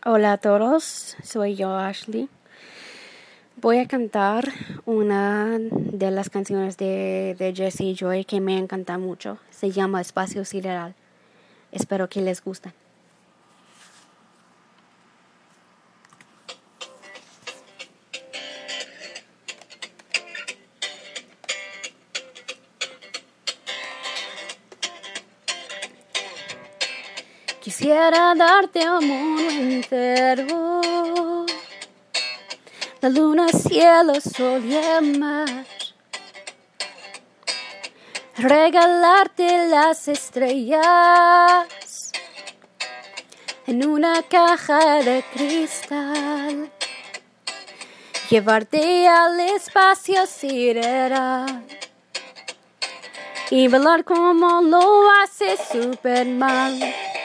Hola a todos, soy yo Ashley. Voy a cantar una de las canciones de Jessie Joy que me encanta mucho. Se llama Espacio Sideral. Espero que les guste. Quisiera darte un mundo entero, la luna, cielo, sol y el mar, regalarte las estrellas en una caja de cristal, llevarte al espacio sideral y volar como lo hace Superman.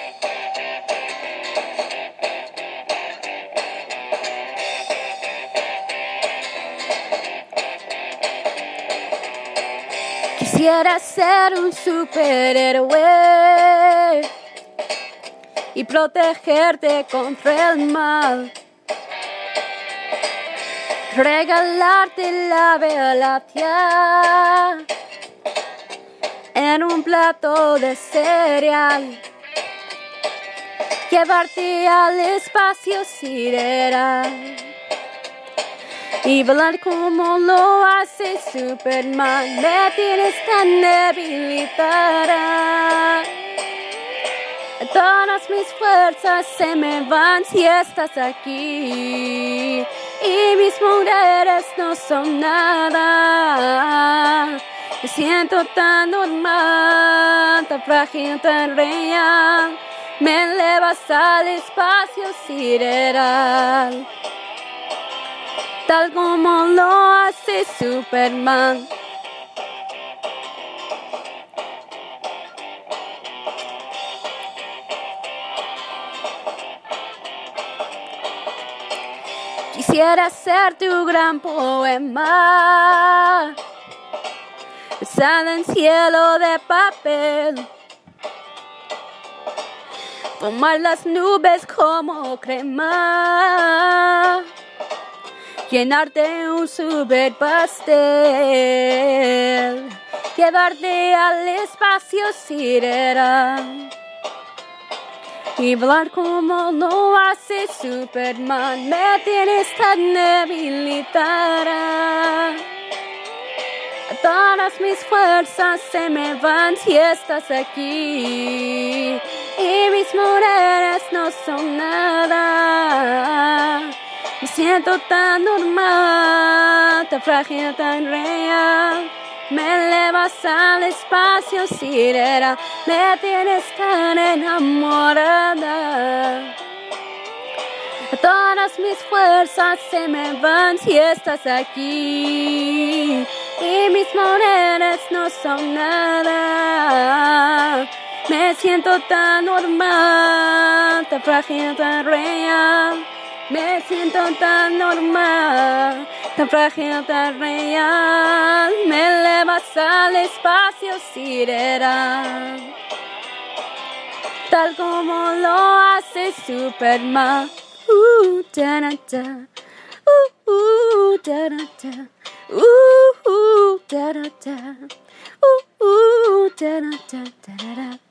Quisiera ser un superhéroe y protegerte contra el mal, regalarte la Vía Láctea en un plato de cereal, llevarte al espacio sideral y volar como lo hace Superman. Me tienes tan debilitada, todas mis fuerzas se me van si estás aquí, y mis poderes no son nada. Me siento tan normal, tan frágil, tan real. Me elevas al espacio sideral, tal como lo hace Superman. Quisiera ser tu gran poema, besada en cielo de papel, tomar las nubes como crema, llenarte un super pastel, llevarte al espacio sideral y volar como lo hace Superman. Me tienes tan debilitada, todas mis fuerzas se me van si estás aquí, y mis poderes no son nada. Me siento tan normal, tan frágil, tan real. Me elevas al espacio sideral. Me tienes tan enamorada, todas mis fuerzas se me van si estás aquí, y mis poderes no son nada. Me siento tan normal, tan frágil, tan real. Me siento tan normal, tan frágil, tan real. Me elevas al espacio sideral, tal como lo hace Superman. Da da da, da da da, da da da, da da da da da.